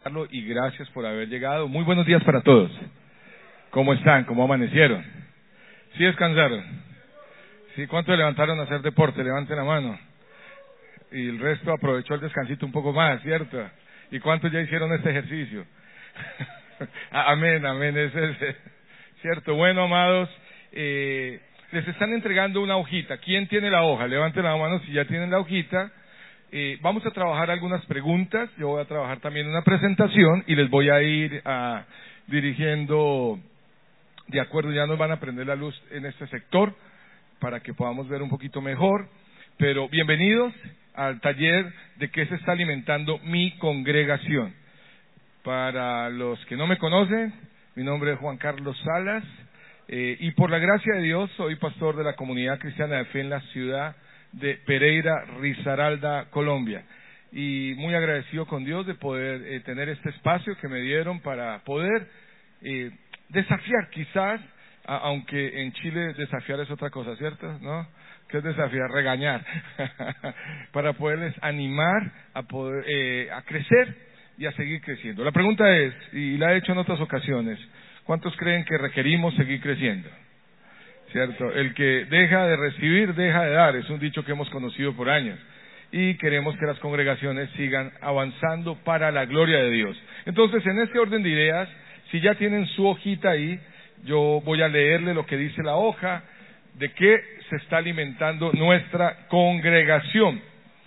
Y gracias por haber llegado. Muy buenos días para todos. ¿Cómo están? ¿Cómo amanecieron? ¿Sí descansaron? ¿Sí? ¿Cuántos levantaron a hacer deporte? Levanten la mano. Y el resto aprovechó el descansito un poco más, ¿cierto? ¿Y cuántos ya hicieron este ejercicio? Amén, amén, ese es cierto. Bueno, amados, les están entregando una hojita. ¿Quién tiene la hoja? Levanten la mano si ya tienen la hojita. Vamos a trabajar algunas preguntas. Yo voy a trabajar también una presentación y les voy a ir dirigiendo de acuerdo. Ya nos van a prender la luz en este sector para que podamos ver un poquito mejor. Pero bienvenidos al taller de qué se está alimentando mi congregación. Para los que no me conocen, mi nombre es Juan Carlos Salas y por la gracia de Dios soy pastor de la Comunidad Cristiana de Fe en la ciudad de Pereira, Risaralda, Colombia. Y muy agradecido con Dios de poder tener este espacio que me dieron para poder desafiar quizás, aunque en Chile desafiar es otra cosa, ¿cierto? ¿No? ¿Qué es desafiar? Regañar. Para poderles animar a poder a crecer y a seguir creciendo. La pregunta es, y la he hecho en otras ocasiones, ¿cuántos creen que requerimos seguir creciendo? ¿Cierto? El que deja de recibir, deja de dar, es un dicho que hemos conocido por años. Y queremos que las congregaciones sigan avanzando para la gloria de Dios. Entonces, en este orden de ideas, si ya tienen su hojita ahí, yo voy a leerle lo que dice la hoja, de qué se está alimentando nuestra congregación.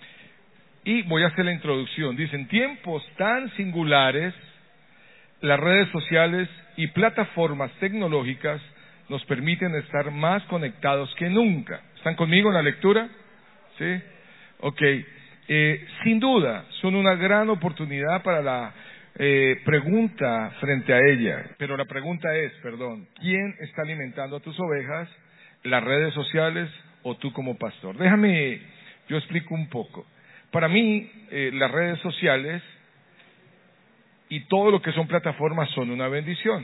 Y voy a hacer la introducción. Dicen, tiempos tan singulares, las redes sociales y plataformas tecnológicas nos permiten estar más conectados que nunca. ¿Están conmigo en la lectura? ¿Sí? Ok. Sin duda, son una gran oportunidad para la pregunta frente a ella. Pero la pregunta es, ¿quién está alimentando a tus ovejas? ¿Las redes sociales o tú como pastor? Yo explico un poco. Para mí, las redes sociales y todo lo que son plataformas son una bendición.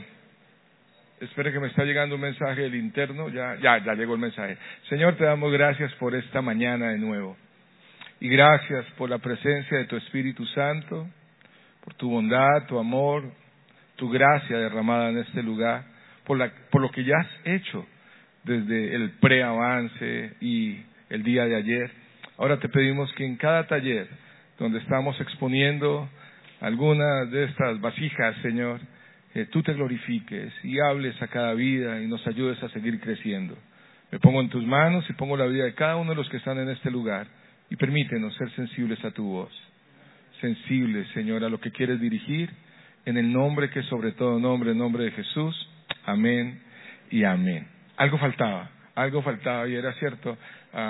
Espere que me está llegando un mensaje del interno. Ya llegó el mensaje. Señor, te damos gracias por esta mañana de nuevo. Y gracias por la presencia de tu Espíritu Santo, por tu bondad, tu amor, tu gracia derramada en este lugar, por lo que ya has hecho desde el preavance y el día de ayer. Ahora te pedimos que en cada taller donde estamos exponiendo algunas de estas vasijas, Señor, que tú te glorifiques y hables a cada vida y nos ayudes a seguir creciendo. Me pongo en tus manos y pongo la vida de cada uno de los que están en este lugar y permítenos ser sensibles a tu voz. Sensibles, Señor, a lo que quieres dirigir, en el nombre que es sobre todo nombre, en nombre de Jesús. Amén y amén. Algo faltaba y era cierto,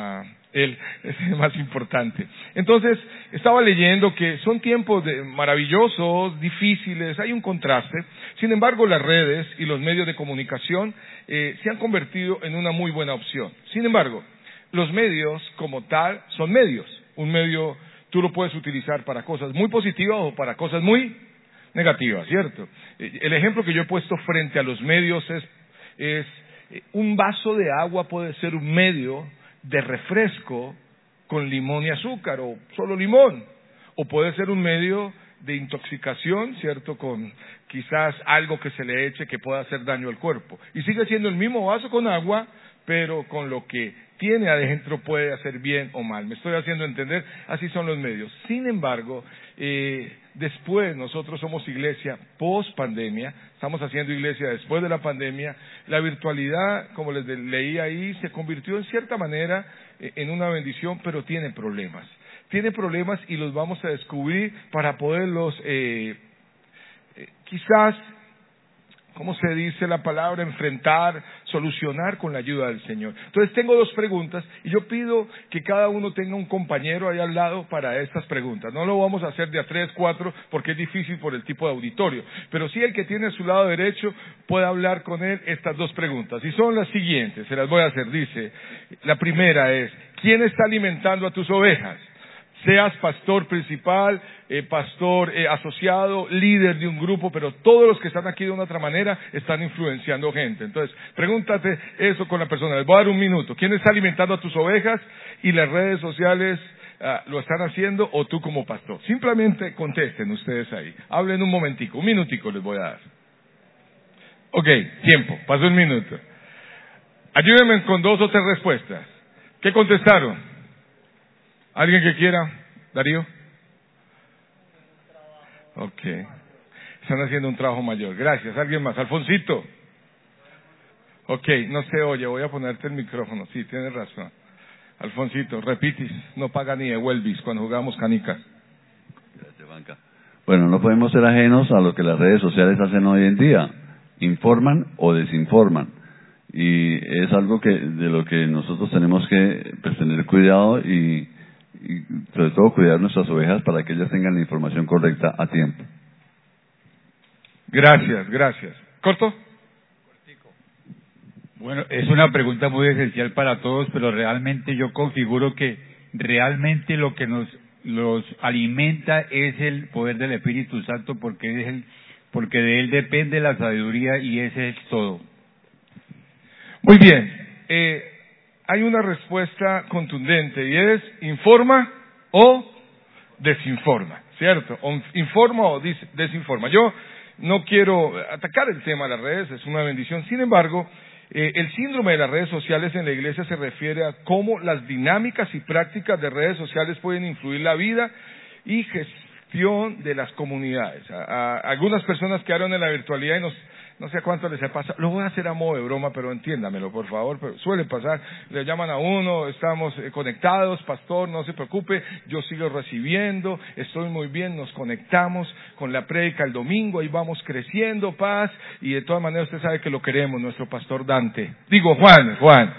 Él es el más importante. Entonces, estaba leyendo que son tiempos maravillosos, difíciles, hay un contraste. Sin embargo, las redes y los medios de comunicación se han convertido en una muy buena opción. Sin embargo, los medios como tal son medios. Un medio tú lo puedes utilizar para cosas muy positivas o para cosas muy negativas, ¿cierto? El ejemplo que yo he puesto frente a los medios es un vaso de agua puede ser un medio de refresco con limón y azúcar o solo limón, o puede ser un medio de intoxicación, ¿cierto? Con quizás algo que se le eche que pueda hacer daño al cuerpo. Y sigue siendo el mismo vaso con agua, pero con lo que tiene adentro puede hacer bien o mal. ¿Me estoy haciendo entender? Así son los medios. Sin embargo, después nosotros somos iglesia post pandemia, estamos haciendo iglesia después de la pandemia. La virtualidad, como les leí ahí, se convirtió en cierta manera en una bendición, pero tiene problemas. Tiene problemas y los vamos a descubrir para poderlos quizás, ¿cómo se dice la palabra? Enfrentar, solucionar con la ayuda del Señor. Entonces tengo dos preguntas y yo pido que cada uno tenga un compañero ahí al lado para estas preguntas. No lo vamos a hacer de a 3, 4 porque es difícil por el tipo de auditorio. Pero sí el que tiene a su lado derecho puede hablar con él estas dos preguntas. Y son las siguientes, se las voy a hacer. Dice, la primera es, ¿quién está alimentando a tus ovejas? Seas pastor principal, pastor asociado, líder de un grupo, pero todos los que están aquí de una otra manera están influenciando gente. Entonces, pregúntate eso con la persona. Les voy a dar un minuto. ¿Quién está alimentando a tus ovejas? Y las redes sociales lo están haciendo o tú como pastor. Simplemente contesten ustedes ahí. Hablen un momentico, un minutico les voy a dar. Ok, tiempo, pasó un minuto. Ayúdenme con 2 o 3 respuestas. ¿Qué contestaron? ¿Alguien que quiera? ¿Darío? Ok. Están haciendo un trabajo mayor. Gracias. ¿Alguien más? Alfonsito. Ok, no se oye. Voy a ponerte el micrófono. Sí, tienes razón. Alfonsito, repitis. No paga ni de Welbis cuando jugamos canicas. Gracias, Banca. Bueno, no podemos ser ajenos a lo que las redes sociales hacen hoy en día. Informan o desinforman. Y es algo de lo que nosotros tenemos que tener cuidado y sobre todo cuidar nuestras ovejas para que ellas tengan la información correcta a tiempo. Gracias, gracias. ¿Corto? Bueno, es una pregunta muy esencial para todos, pero realmente yo configuro que realmente lo que los alimenta es el poder del Espíritu Santo, porque de él depende la sabiduría y ese es todo. Muy bien. Hay una respuesta contundente y es informa o desinforma, ¿cierto? O informa o desinforma. Yo no quiero atacar el tema de las redes, es una bendición. Sin embargo, el síndrome de las redes sociales en la iglesia se refiere a cómo las dinámicas y prácticas de redes sociales pueden influir la vida y gestión de las comunidades. Algunas personas quedaron en la virtualidad y no sé a cuánto les ha pasado. Lo voy a hacer a modo de broma, pero entiéndamelo, por favor. Pero suele pasar. Le llaman a uno, estamos conectados, pastor, no se preocupe, yo sigo recibiendo, estoy muy bien, nos conectamos con la prédica el domingo, ahí vamos creciendo, paz, y de todas maneras usted sabe que lo queremos, nuestro pastor Dante. Digo, Juan.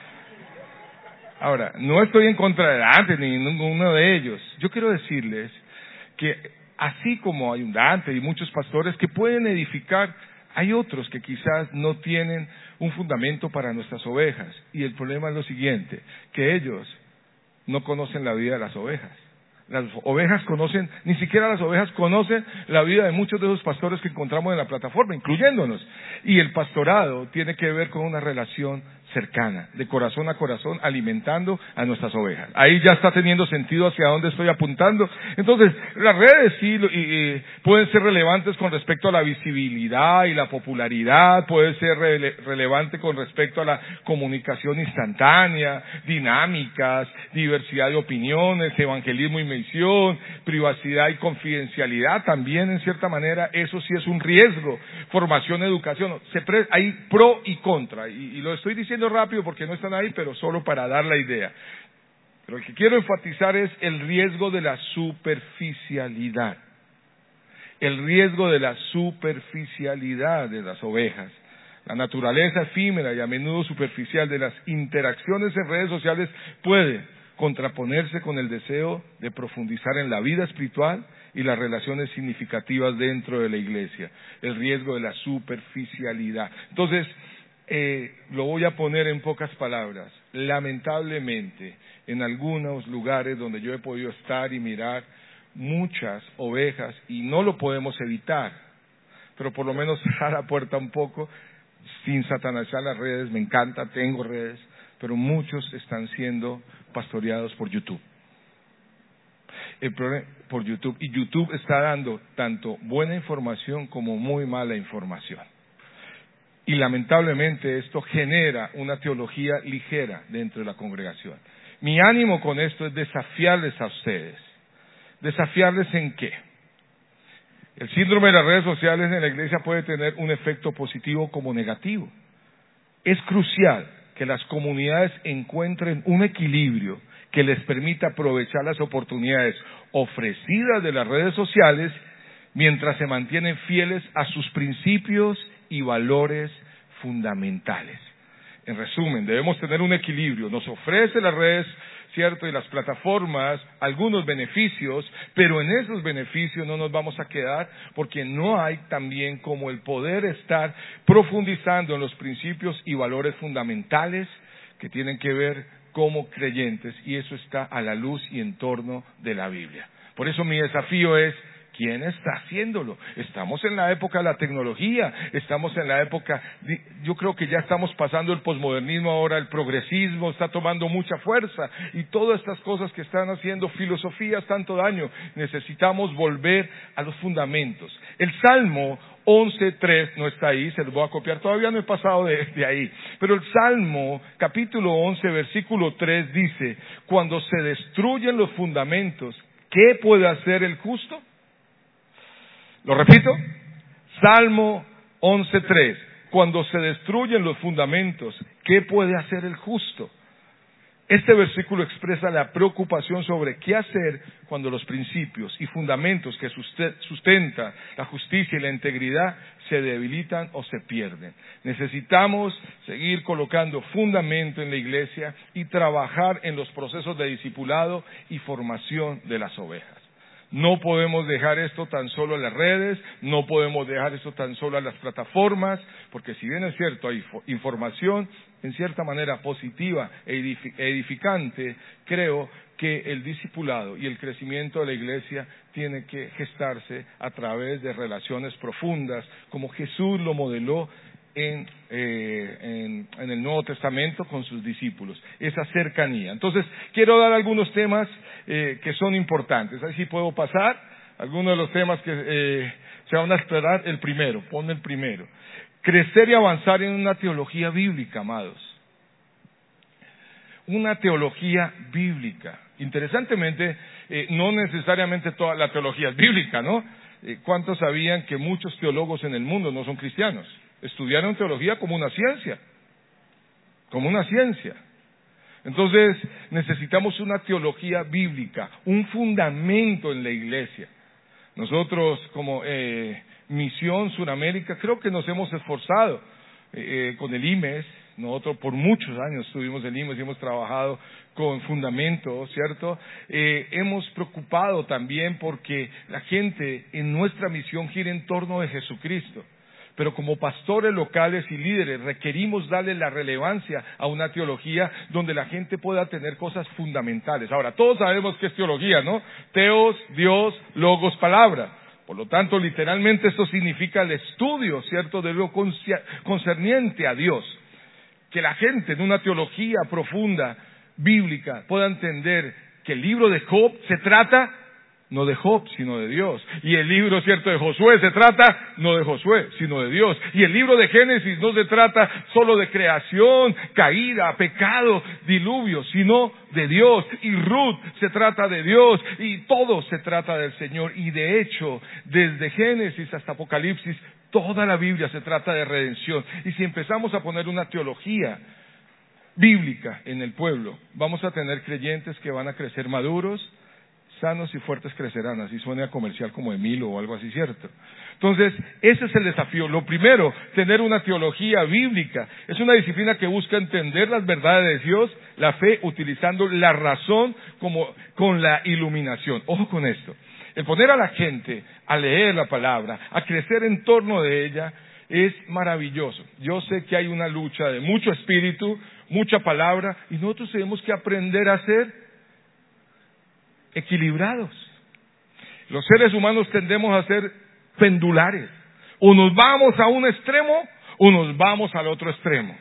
Ahora, no estoy en contra de Dante ni ninguno de ellos. Yo quiero decirles que así como hay un Dante y muchos pastores que pueden edificar, hay otros que quizás no tienen un fundamento para nuestras ovejas. Y el problema es lo siguiente, que ellos no conocen la vida de las ovejas. Las ovejas conocen, ni siquiera las ovejas conocen la vida de muchos de esos pastores que encontramos en la plataforma, incluyéndonos. Y el pastorado tiene que ver con una relación cercana, de corazón a corazón, alimentando a nuestras ovejas. Ahí ya está teniendo sentido hacia dónde estoy apuntando. Entonces, las redes sí pueden ser relevantes con respecto a la visibilidad y la popularidad, puede ser relevante con respecto a la comunicación instantánea, dinámicas, diversidad de opiniones, evangelismo y misión, privacidad y confidencialidad. También, en cierta manera, eso sí es un riesgo. Formación, educación, hay pro y contra, y lo estoy diciendo rápido porque no están ahí, pero solo para dar la idea. Pero lo que quiero enfatizar es el riesgo de la superficialidad. El riesgo de la superficialidad de las ovejas. La naturaleza efímera y a menudo superficial de las interacciones en redes sociales puede contraponerse con el deseo de profundizar en la vida espiritual y las relaciones significativas dentro de la iglesia. El riesgo de la superficialidad. Entonces, lo voy a poner en pocas palabras. Lamentablemente, en algunos lugares donde yo he podido estar y mirar muchas ovejas, y no lo podemos evitar, pero por lo menos cerrar la puerta un poco, sin satanizar las redes. Me encanta, tengo redes, pero muchos están siendo pastoreados por YouTube. El problema por YouTube, y YouTube está dando tanto buena información como muy mala información. Y lamentablemente esto genera una teología ligera dentro de la congregación. Mi ánimo con esto es desafiarles a ustedes. ¿Desafiarles en qué? El síndrome de las redes sociales en la iglesia puede tener un efecto positivo como negativo. Es crucial que las comunidades encuentren un equilibrio que les permita aprovechar las oportunidades ofrecidas de las redes sociales mientras se mantienen fieles a sus principios y valores fundamentales. En resumen, debemos tener un equilibrio. Nos ofrece las redes, ¿cierto?, y las plataformas algunos beneficios, pero en esos beneficios no nos vamos a quedar, porque no hay también como el poder estar profundizando en los principios y valores fundamentales que tienen que ver como creyentes, y eso está a la luz y en torno de la Biblia. Por eso mi desafío es ¿Quién está haciéndolo? Estamos en la época de la tecnología, estamos en la época, yo creo que ya estamos pasando el posmodernismo ahora, el progresismo está tomando mucha fuerza y todas estas cosas que están haciendo filosofías tanto daño. Necesitamos volver a los fundamentos. El Salmo 11.3 no está ahí, se los voy a copiar, todavía no he pasado de ahí. Pero el Salmo, capítulo 11, versículo 3 dice, cuando se destruyen los fundamentos, ¿qué puede hacer el justo? Lo repito, Salmo 11.3, cuando se destruyen los fundamentos, ¿qué puede hacer el justo? Este versículo expresa la preocupación sobre qué hacer cuando los principios y fundamentos que sustentan la justicia y la integridad se debilitan o se pierden. Necesitamos seguir colocando fundamento en la iglesia y trabajar en los procesos de discipulado y formación de las ovejas. No podemos dejar esto tan solo a las redes, no podemos dejar esto tan solo a las plataformas, porque si bien es cierto, hay información en cierta manera positiva e edificante, creo que el discipulado y el crecimiento de la iglesia tiene que gestarse a través de relaciones profundas, como Jesús lo modeló en el Nuevo Testamento con sus discípulos, esa cercanía. Entonces, quiero dar algunos temas que son importantes. Ahí sí puedo pasar algunos de los temas que se van a explorar. El primero, ponme el primero. Crecer y avanzar en una teología bíblica, amados. Una teología bíblica. Interesantemente, no necesariamente toda la teología es bíblica, ¿no? ¿Cuántos sabían que muchos teólogos en el mundo no son cristianos? Estudiaron teología como una ciencia. Como una ciencia. Entonces, necesitamos una teología bíblica, un fundamento en la iglesia. Nosotros, como Misión Suramérica, creo que nos hemos esforzado con el IMES. Nosotros por muchos años estuvimos en IMES y hemos trabajado con fundamentos, ¿cierto? Hemos preocupado también porque la gente en nuestra misión gira en torno de Jesucristo. Pero como pastores locales y líderes requerimos darle la relevancia a una teología donde la gente pueda tener cosas fundamentales. Ahora, todos sabemos qué es teología, ¿no? Teos, Dios, logos, palabra. Por lo tanto, literalmente esto significa el estudio, ¿cierto?, de lo concerniente a Dios. Que la gente en una teología profunda, bíblica, pueda entender que el libro de Job se trata no de Job, sino de Dios. Y el libro, cierto, de Josué se trata no de Josué, sino de Dios. Y el libro de Génesis no se trata solo de creación, caída, pecado, diluvio, sino de Dios. Y Ruth se trata de Dios y todo se trata del Señor. Y de hecho, desde Génesis hasta Apocalipsis, toda la Biblia se trata de redención. Y si empezamos a poner una teología bíblica en el pueblo, vamos a tener creyentes que van a crecer maduros, sanos y fuertes crecerán, así suena comercial como Emilio o algo así, ¿cierto? Entonces, ese es el desafío. Lo primero, tener una teología bíblica. Es una disciplina que busca entender las verdades de Dios, la fe, utilizando la razón como con la iluminación. Ojo con esto. El poner a la gente a leer la palabra, a crecer en torno de ella, es maravilloso. Yo sé que hay una lucha de mucho espíritu, mucha palabra, y nosotros tenemos que aprender a ser equilibrados. Los seres humanos tendemos a ser pendulares. O nos vamos a un extremo o nos vamos al otro extremo.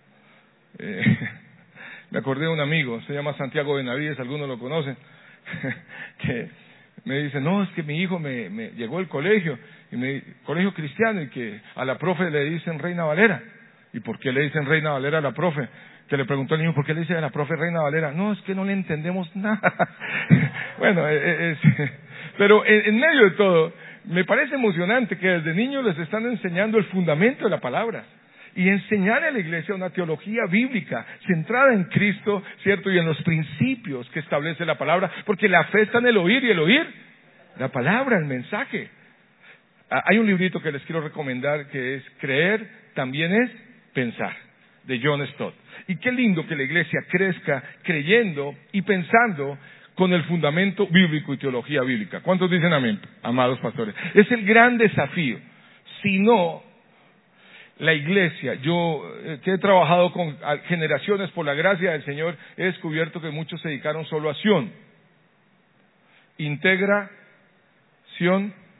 Me acordé de un amigo, se llama Santiago Benavides, algunos lo conocen, que me dice, no, es que mi hijo me llegó al colegio, colegio cristiano, y que a la profe le dicen Reina Valera. ¿Y por qué le dicen Reina Valera a la profe? Que le preguntó al niño, ¿por qué le dice a la profe Reina Valera? No, es que no le entendemos nada. Bueno, pero en medio de todo, me parece emocionante que desde niños les están enseñando el fundamento de la palabra. Y enseñar a la iglesia una teología bíblica, centrada en Cristo, ¿cierto? Y en los principios que establece la palabra, porque la fe está en el oír, y el oír, la palabra, el mensaje. Hay un librito que les quiero recomendar que es Creer también es pensar, de John Stott. Y qué lindo que la iglesia crezca creyendo y pensando con el fundamento bíblico y teología bíblica. ¿Cuántos dicen amén, amados pastores? Es el gran desafío. Si no, la iglesia, yo que he trabajado con generaciones por la gracia del Señor, he descubierto que muchos se dedicaron solo a Sion. Integración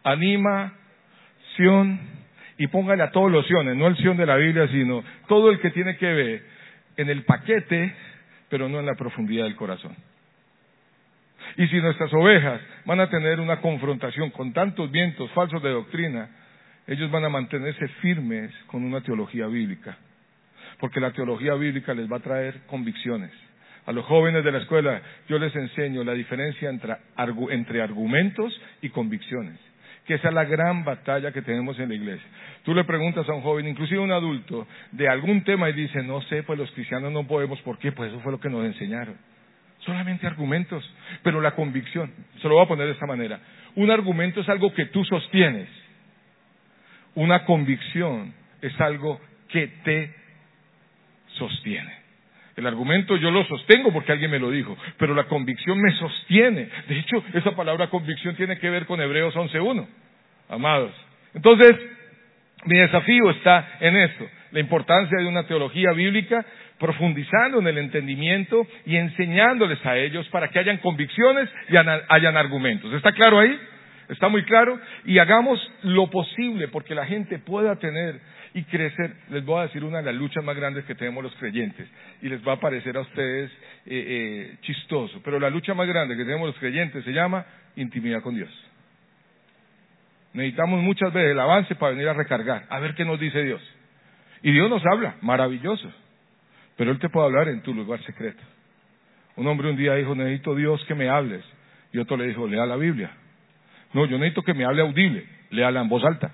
animación, y póngale a todos los siones, no el sion de la Biblia, sino todo el que tiene que ver en el paquete, pero no en la profundidad del corazón. Y si nuestras ovejas van a tener una confrontación con tantos vientos falsos de doctrina, ellos van a mantenerse firmes con una teología bíblica, porque la teología bíblica les va a traer convicciones. A los jóvenes de la escuela yo les enseño la diferencia entre argumentos y convicciones, que esa es la gran batalla que tenemos en la iglesia. Tú le preguntas a un joven, inclusive a un adulto, de algún tema y dice, no sé, pues los cristianos no podemos. ¿Por qué? Pues eso fue lo que nos enseñaron. Solamente argumentos, pero la convicción, se lo voy a poner de esta manera. Un argumento es algo que tú sostienes. Una convicción es algo que te sostiene. El argumento yo lo sostengo porque alguien me lo dijo, pero la convicción me sostiene. De hecho, esa palabra convicción tiene que ver con Hebreos 11:1, amados. Entonces, mi desafío está en esto, la importancia de una teología bíblica, profundizando en el entendimiento y enseñándoles a ellos para que hayan convicciones y hayan argumentos. ¿Está claro ahí? ¿Está muy claro? Y hagamos lo posible porque la gente pueda tener y crecer. Les voy a decir una de las luchas más grandes que tenemos los creyentes, y les va a parecer a ustedes chistoso, pero la lucha más grande que tenemos los creyentes se llama intimidad con Dios. Necesitamos muchas veces el avance para venir a recargar, a ver qué nos dice Dios. Y Dios nos habla, maravilloso, pero Él te puede hablar en tu lugar secreto. Un hombre un día dijo, necesito Dios que me hables, y otro le dijo, lea la Biblia. No, yo necesito que me hable audible, léala en voz alta.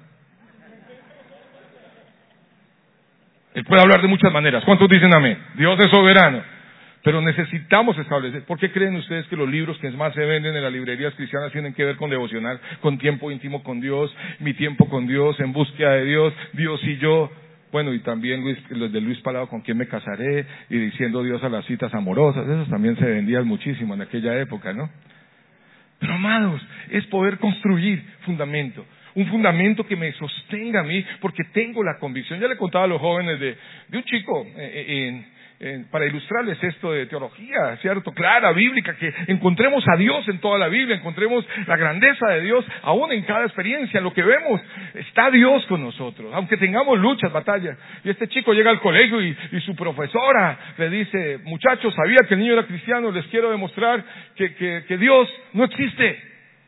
Él puede hablar de muchas maneras. ¿Cuántos dicen amén? Dios es soberano. Pero necesitamos establecer. ¿Por qué creen ustedes que los libros que más se venden en las librerías cristianas tienen que ver con devocional, con tiempo íntimo con Dios, mi tiempo con Dios, en búsqueda de Dios, Dios y yo? Bueno, y también los de Luis Palado, ¿con quién me casaré? Y diciendo Dios a las citas amorosas. Esos también se vendían muchísimo en aquella época, ¿no? Pero amados, es poder construir fundamento. Un fundamento que me sostenga a mí, porque tengo la convicción. Ya le contaba a los jóvenes de un chico, para ilustrarles esto de teología, ¿cierto? Clara, bíblica, que encontremos a Dios en toda la Biblia, encontremos la grandeza de Dios, aún en cada experiencia, en lo que vemos, está Dios con nosotros, aunque tengamos luchas, batallas. Y este chico llega al colegio y su profesora le dice, muchachos, sabía que el niño era cristiano, les quiero demostrar que Dios no existe.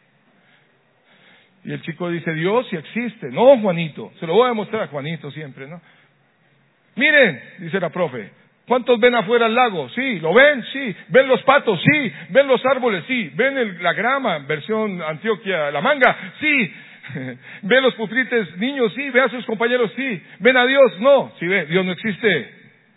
Y el chico dice, Dios sí existe. No, Juanito, se lo voy a demostrar a Juanito siempre, ¿no? Miren, dice la profe, ¿cuántos ven afuera el lago? Sí, ¿lo ven? Sí. ¿Ven los patos? Sí. ¿Ven los árboles? Sí. ¿Ven la grama, versión Antioquia, la manga? Sí. ¿Ven los putrites niños? Sí. ¿Ven a sus compañeros? Sí. ¿Ven a Dios? No. Sí, ve, Dios no existe.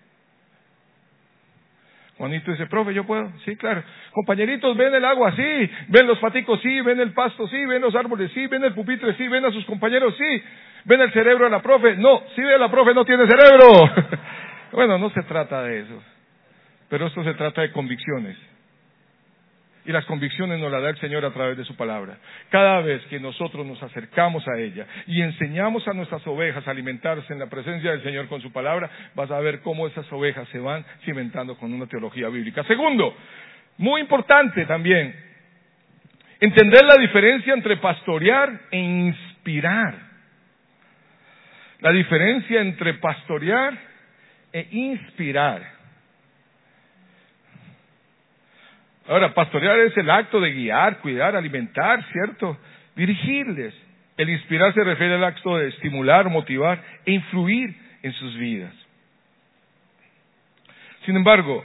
Juanito dice, profe, ¿yo puedo? Sí, claro. Compañeritos, ¿ven el agua? Sí. ¿Ven los paticos? Sí. ¿Ven el pasto? Sí. ¿Ven los árboles? Sí. ¿Ven el pupitre? Sí. ¿Ven a sus compañeros? Sí. ¿Ven el cerebro de la profe? No. Sí, ve a la profe, no tiene cerebro. Bueno, no se trata de eso. Pero esto se trata de convicciones. Y las convicciones nos las da el Señor a través de su palabra. Cada vez que nosotros nos acercamos a ella y enseñamos a nuestras ovejas a alimentarse en la presencia del Señor con su palabra, vas a ver cómo esas ovejas se van cimentando con una teología bíblica. Segundo, muy importante también, entender la diferencia entre pastorear e inspirar. La diferencia entre pastorear e inspirar. Ahora, pastorear es el acto de guiar, cuidar, alimentar, ¿cierto? Dirigirles. El inspirar se refiere al acto de estimular, motivar e influir en sus vidas. Sin embargo,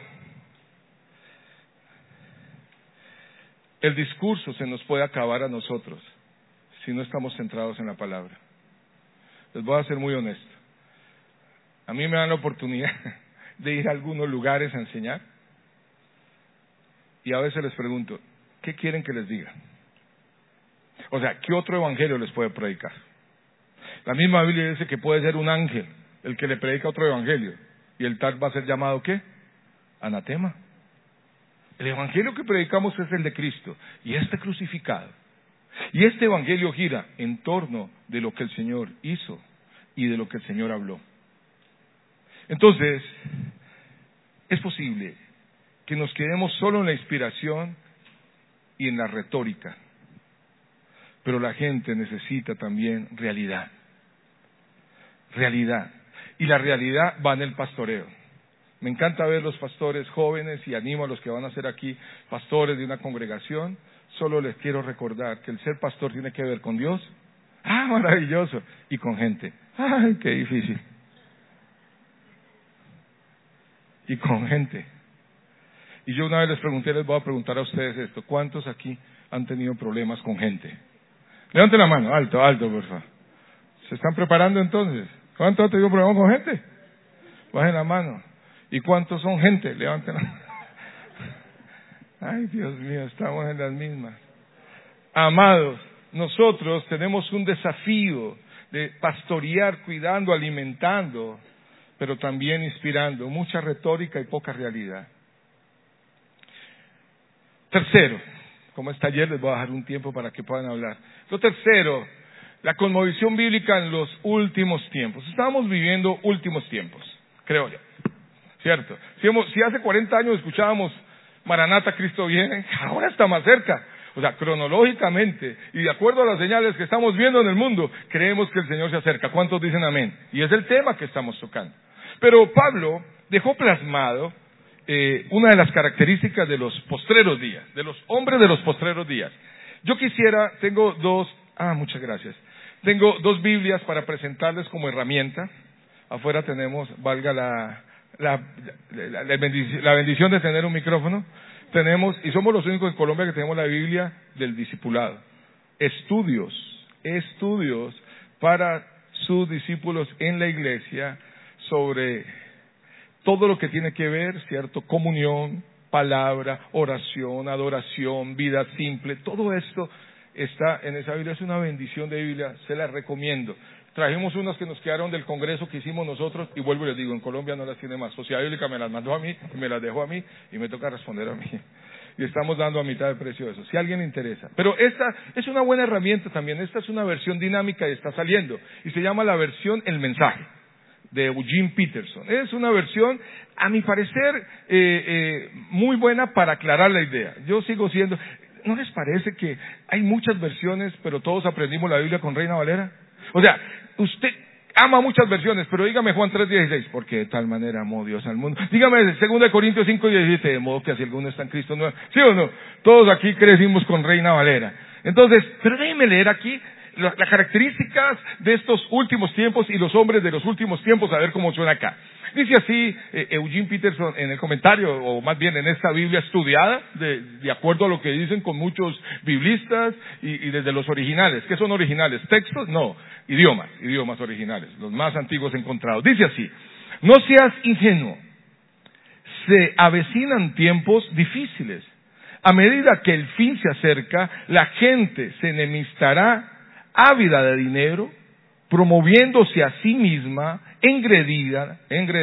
el discurso se nos puede acabar a nosotros si no estamos centrados en la palabra. Les voy a ser muy honesto. A mí me dan la oportunidad de ir a algunos lugares a enseñar. Y a veces les pregunto, ¿qué quieren que les diga? O sea, ¿qué otro evangelio les puede predicar? La misma Biblia dice que puede ser un ángel el que le predica otro evangelio. Y el tal va a ser llamado, ¿qué? Anatema. El evangelio que predicamos es el de Cristo. Y este crucificado. Y este evangelio gira en torno de lo que el Señor hizo y de lo que el Señor habló. Entonces, es posible que nos quedemos solo en la inspiración y en la retórica. pero la gente necesita también realidad. Realidad. Y la realidad va en el pastoreo. Me encanta ver los pastores jóvenes y animo a los que van a ser aquí pastores de una congregación. Solo les quiero recordar que el ser pastor tiene que ver con Dios. ¡Ah, maravilloso! Y con gente. ¡Ay, qué difícil! Y con gente. Y yo una vez les pregunté, les voy a preguntar a ustedes esto. ¿Cuántos aquí han tenido problemas con gente? Levanten la mano, alto, alto, por favor. ¿Se están preparando entonces? ¿Cuántos han tenido problemas con gente? Bajen la mano. ¿Y cuántos son gente? Levanten la mano. Ay, Dios mío, estamos en las mismas. Amados, nosotros tenemos un desafío de pastorear, cuidando, alimentando, pero también inspirando. Mucha retórica y poca realidad. Tercero, como es taller, les voy a dejar un tiempo para que puedan hablar. Lo tercero, la cosmovisión bíblica en los últimos tiempos. Estamos viviendo últimos tiempos, creo yo. ¿Cierto? Si hace 40 años escuchábamos Maranata, Cristo viene, ahora está más cerca. O sea, cronológicamente y de acuerdo a las señales que estamos viendo en el mundo, creemos que el Señor se acerca. ¿Cuántos dicen amén? Y es el tema que estamos tocando. Pero Pablo dejó plasmado una de las características de los postreros días, de los hombres de los postreros días. Yo quisiera, muchas gracias. Tengo dos Biblias para presentarles como herramienta. Afuera tenemos, valga la bendición de tener un micrófono. Tenemos, y somos los únicos en Colombia que tenemos la Biblia del discipulado. Estudios para sus discípulos en la iglesia sobre todo lo que tiene que ver, ¿cierto? Comunión, palabra, oración, adoración, vida simple, todo esto está en esa Biblia. Es una bendición de Biblia, se la recomiendo. Trajimos unas que nos quedaron del congreso que hicimos nosotros, y vuelvo y les digo, en Colombia no las tiene más. Sociedad Bíblica me las mandó a mí, y me las dejó a mí, y me toca responder a mí. Y estamos dando a mitad de precio eso, si a alguien le interesa. Pero esta es una buena herramienta también. Esta es una versión dinámica y está saliendo. Y se llama la versión El Mensaje, de Eugene Peterson. Es una versión, a mi parecer, muy buena para aclarar la idea. Yo sigo siendo... ¿No les parece que hay muchas versiones, pero todos aprendimos la Biblia con Reina Valera? O sea, usted ama muchas versiones, pero dígame Juan 3:16, porque de tal manera amó Dios al mundo. Dígame 2 Corintios 5:17, de modo que si alguno está en Cristo nuevo. ¿Sí o no? Todos aquí crecimos con Reina Valera. Entonces, pero déjenme leer aquí las características de estos últimos tiempos y los hombres de los últimos tiempos, a ver cómo suena acá. Dice así Eugene Peterson en el comentario, o más bien en esta Biblia estudiada, de acuerdo a lo que dicen con muchos biblistas y desde los originales. ¿Qué son originales? ¿Textos? No, idiomas originales, los más antiguos encontrados. Dice así: no seas ingenuo, se avecinan tiempos difíciles. A medida que el fin se acerca, la gente se enemistará, ávida de dinero, promoviéndose a sí misma, engreída,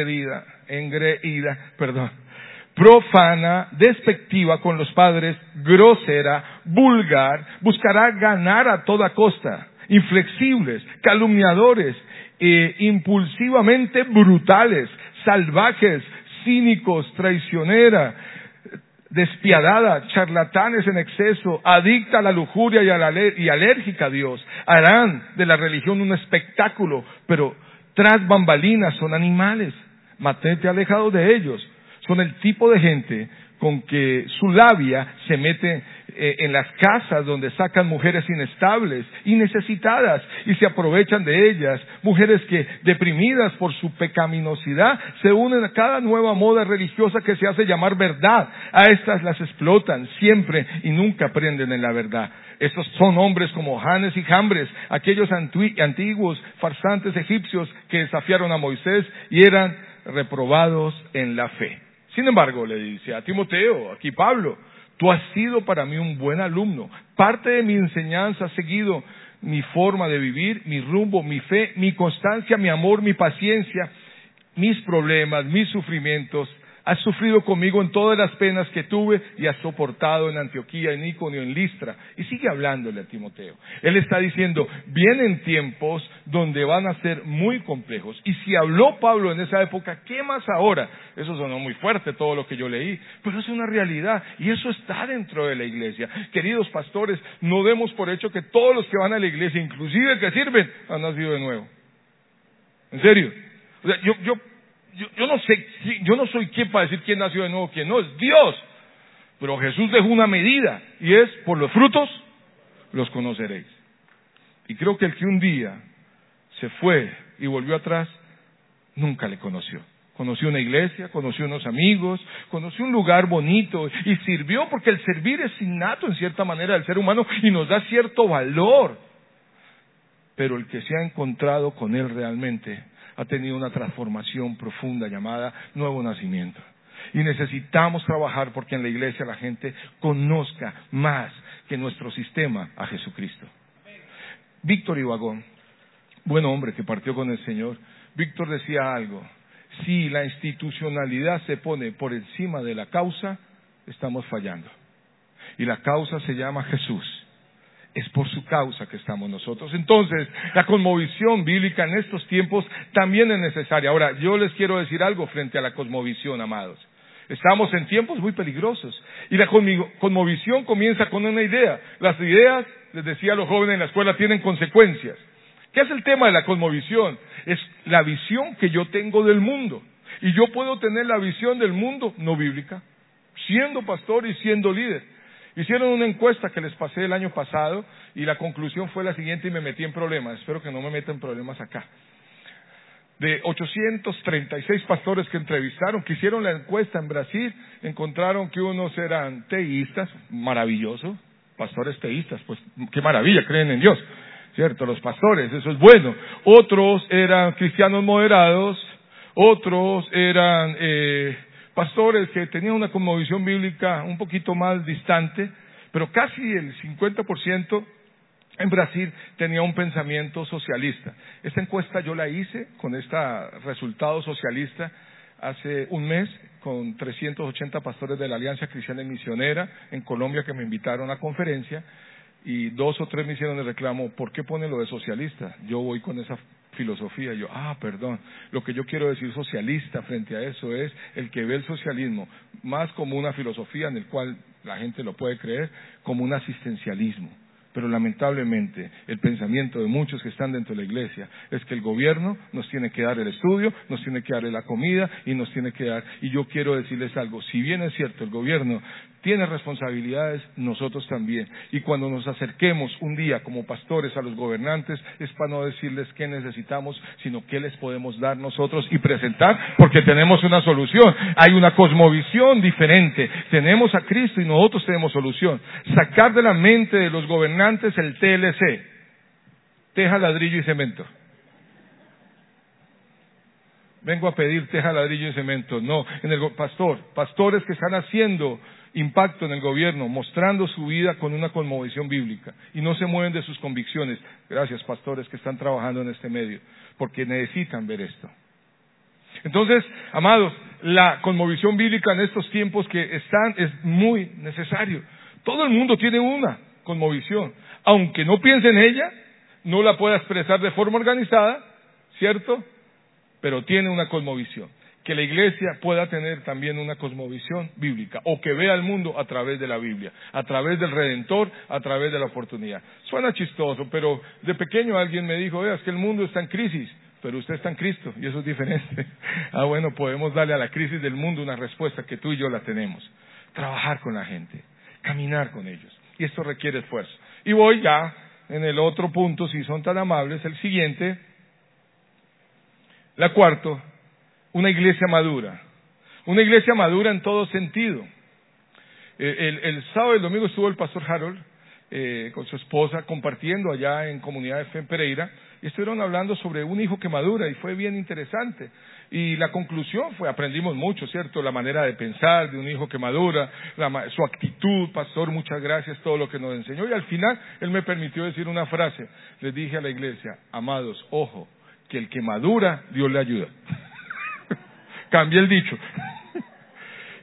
profana, despectiva con los padres, grosera, vulgar, buscará ganar a toda costa, inflexibles, calumniadores, impulsivamente brutales, salvajes, cínicos, traicionera, despiadada, charlatanes en exceso, adicta a la lujuria y alérgica a Dios. Harán de la religión un espectáculo, pero tras bambalinas son animales. Mantente alejado de ellos. Son el tipo de gente con que su labia se mete en las casas donde sacan mujeres inestables y necesitadas y se aprovechan de ellas, mujeres que, deprimidas por su pecaminosidad, se unen a cada nueva moda religiosa que se hace llamar verdad. A estas las explotan siempre y nunca aprenden en la verdad. Estos son hombres como Janes y Jambres, aquellos antiguos farsantes egipcios que desafiaron a Moisés y eran reprobados en la fe. Sin embargo, le dice a Timoteo, aquí Pablo, tú has sido para mí un buen alumno. Parte de mi enseñanza has seguido mi forma de vivir, mi rumbo, mi fe, mi constancia, mi amor, mi paciencia, mis problemas, mis sufrimientos, has sufrido conmigo en todas las penas que tuve y has soportado en Antioquía, en Iconio, en Listra. Y sigue hablándole a Timoteo. Él está diciendo, vienen tiempos donde van a ser muy complejos. Y si habló Pablo en esa época, ¿qué más ahora? Eso sonó muy fuerte todo lo que yo leí, pero es una realidad y eso está dentro de la iglesia. Queridos pastores, no demos por hecho que todos los que van a la iglesia, inclusive el que sirven, han nacido de nuevo. ¿En serio? O sea, yo no sé, yo no soy quien para decir quién nació de nuevo, quién no, es Dios. Pero Jesús dejó una medida y es, por los frutos los conoceréis. Y creo que el que un día se fue y volvió atrás, nunca le conoció. Conoció una iglesia, conoció unos amigos, conoció un lugar bonito y sirvió, porque el servir es innato en cierta manera del ser humano y nos da cierto valor. Pero el que se ha encontrado con Él realmente ha tenido una transformación profunda llamada nuevo nacimiento. Y necesitamos trabajar porque en la iglesia la gente conozca más que nuestro sistema a Jesucristo. Víctor Ibagón, buen hombre que partió con el Señor, Víctor decía algo: si la institucionalidad se pone por encima de la causa, estamos fallando. Y la causa se llama Jesús. Es por su causa que estamos nosotros. Entonces, la cosmovisión bíblica en estos tiempos también es necesaria. Ahora, yo les quiero decir algo frente a la cosmovisión, amados. Estamos en tiempos muy peligrosos. Y la cosmovisión comienza con una idea. Las ideas, les decía a los jóvenes en la escuela, tienen consecuencias. ¿Qué es el tema de la cosmovisión? Es la visión que yo tengo del mundo. Y yo puedo tener la visión del mundo no bíblica, siendo pastor y siendo líder. Hicieron una encuesta que les pasé el año pasado y la conclusión fue la siguiente y me metí en problemas. Espero que no me metan problemas acá. De 836 pastores que entrevistaron, que hicieron la encuesta en Brasil, encontraron que unos eran teístas, maravilloso, pastores teístas, pues qué maravilla, creen en Dios, ¿cierto? Los pastores, eso es bueno. Otros eran cristianos moderados, otros eran pastores que tenían una cosmovisión bíblica un poquito más distante, pero casi el 50% en Brasil tenía un pensamiento socialista. Esta encuesta yo la hice con este resultado socialista hace un mes con 380 pastores de la Alianza Cristiana y Misionera en Colombia que me invitaron a conferencia y 2 o 3 me hicieron el reclamo: ¿por qué pone lo de socialista? Yo voy con esa filosofía. Yo, perdón, lo que yo quiero decir socialista frente a eso es el que ve el socialismo más como una filosofía en el cual la gente lo puede creer, como un asistencialismo. Pero lamentablemente el pensamiento de muchos que están dentro de la iglesia es que el gobierno nos tiene que dar el estudio, nos tiene que dar la comida y nos tiene que dar, y yo quiero decirles algo, si bien es cierto el gobierno tiene responsabilidades, nosotros también, y cuando nos acerquemos un día como pastores a los gobernantes es para no decirles qué necesitamos, sino qué les podemos dar nosotros y presentar, porque tenemos una solución. Hay una cosmovisión diferente, tenemos a Cristo y nosotros tenemos solución. Sacar de la mente de los gobernantes el TLC, teja, ladrillo y cemento. Vengo a pedir teja, ladrillo y cemento. No, pastores que están haciendo impacto en el gobierno, mostrando su vida con una cosmovisión bíblica y no se mueven de sus convicciones. Gracias, pastores que están trabajando en este medio, porque necesitan ver esto. Entonces, amados, la cosmovisión bíblica en estos tiempos que están es muy necesario. Todo el mundo tiene una cosmovisión, aunque no piense en ella, no la pueda expresar de forma organizada, ¿cierto? Pero tiene una cosmovisión. Que la iglesia pueda tener también una cosmovisión bíblica, o que vea el mundo a través de la Biblia, a través del Redentor, a través de la oportunidad. Suena chistoso, pero de pequeño alguien me dijo: es que el mundo está en crisis, pero usted está en Cristo, y eso es diferente. Bueno, podemos darle a la crisis del mundo una respuesta que tú y yo la tenemos. Trabajar con la gente, caminar con ellos, y esto requiere esfuerzo. Y voy ya en el otro punto, si son tan amables, el siguiente, la cuarto. Una iglesia madura. Una iglesia madura en todo sentido. El sábado y el domingo estuvo el pastor Harold con su esposa compartiendo allá en Comunidad de Fe en Pereira y estuvieron hablando sobre un hijo que madura y fue bien interesante. Y la conclusión fue, aprendimos mucho, ¿cierto? La manera de pensar de un hijo que madura, su actitud. Pastor, muchas gracias, todo lo que nos enseñó. Y al final, él me permitió decir una frase. Les dije a la iglesia: amados, ojo, que el que madura, Dios le ayuda. Cambié el dicho.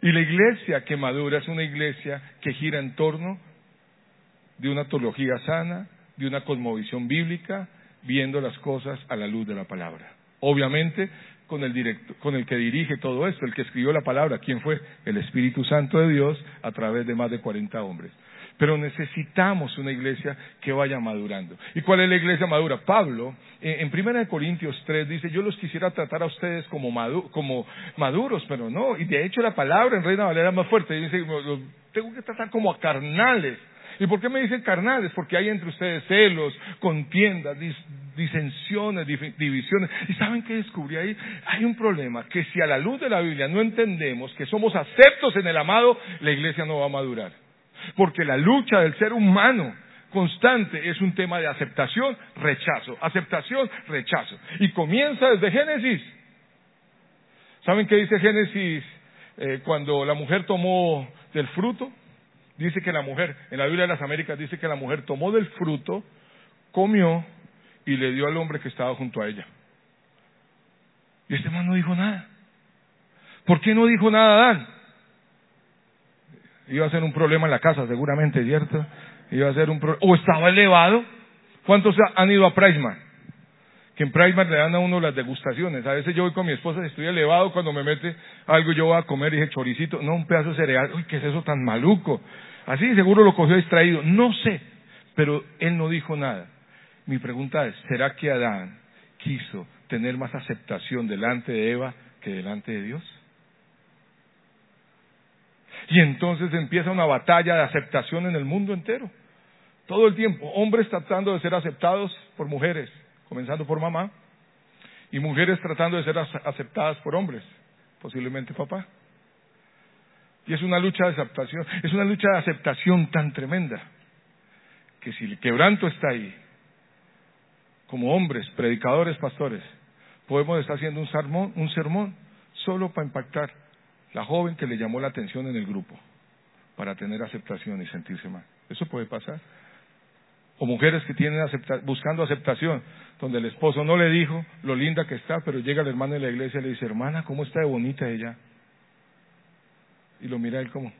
Y la iglesia que madura es una iglesia que gira en torno de una teología sana, de una cosmovisión bíblica, viendo las cosas a la luz de la palabra. Obviamente, con el que dirige todo esto, el que escribió la palabra, ¿quién fue? El Espíritu Santo de Dios a través de más de 40 hombres. Pero necesitamos una iglesia que vaya madurando. ¿Y cuál es la iglesia madura? Pablo, en 1 Corintios 3 dice, yo los quisiera tratar a ustedes como maduros, pero no. Y de hecho la palabra en Reina Valera es más fuerte. Dice, los tengo que tratar como a carnales. ¿Y por qué me dicen carnales? Porque hay entre ustedes celos, contiendas, disensiones, divisiones. ¿Y saben qué descubrí ahí? Hay un problema, que si a la luz de la Biblia no entendemos que somos aceptos en el amado, la iglesia no va a madurar. Porque la lucha del ser humano constante es un tema de aceptación, rechazo, y comienza desde Génesis. ¿Saben qué dice Génesis cuando la mujer tomó del fruto? Dice que la mujer, en la Biblia de las Américas dice que la mujer tomó del fruto, comió y le dio al hombre que estaba junto a ella. Y este man no dijo nada. ¿Por qué no dijo nada Adán? Iba a ser un problema en la casa, seguramente, ¿cierto? Iba a ser un problema. O estaba elevado. ¿Cuántos han ido a Priceman? Que en Priceman le dan a uno las degustaciones. A veces yo voy con mi esposa y estoy elevado, cuando me mete algo yo voy a comer y dije choricito, no, un pedazo de cereal. Uy, ¿qué es eso tan maluco? Así seguro lo cogió distraído. No sé, pero él no dijo nada. Mi pregunta es, ¿será que Adán quiso tener más aceptación delante de Eva que delante de Dios? Y entonces empieza una batalla de aceptación en el mundo entero. Todo el tiempo, hombres tratando de ser aceptados por mujeres, comenzando por mamá, y mujeres tratando de ser aceptadas por hombres, posiblemente papá. Y es una lucha de aceptación tan tremenda, que si el quebranto está ahí, como hombres, predicadores, pastores, podemos estar haciendo un sermón solo para impactar la joven que le llamó la atención en el grupo, para tener aceptación y sentirse mal. Eso puede pasar. O mujeres que tienen buscando aceptación, donde el esposo no le dijo lo linda que está, pero llega el hermano de la iglesia y le dice, hermana, ¿cómo está de bonita ella? Y lo mira él como.